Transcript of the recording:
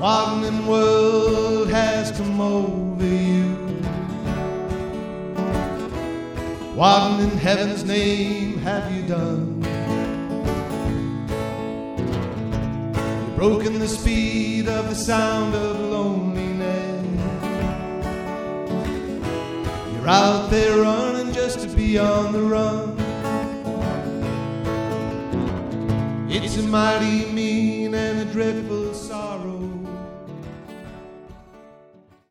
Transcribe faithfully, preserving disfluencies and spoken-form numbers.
What in the world has come over you? What in heaven's name have you done? You've broken the speed of the sound of loneliness. You're out there running just to be on the run. It's a mighty mean and a dreadful sorrow